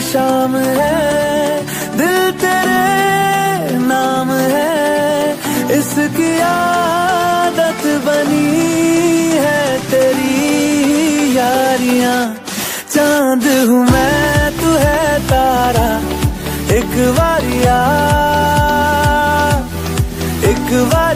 शाम है, दिल तेरे नाम है, इसकी आदत बनी है तेरी यारियां। चांद हूँ मैं, तू है तारा, एक बार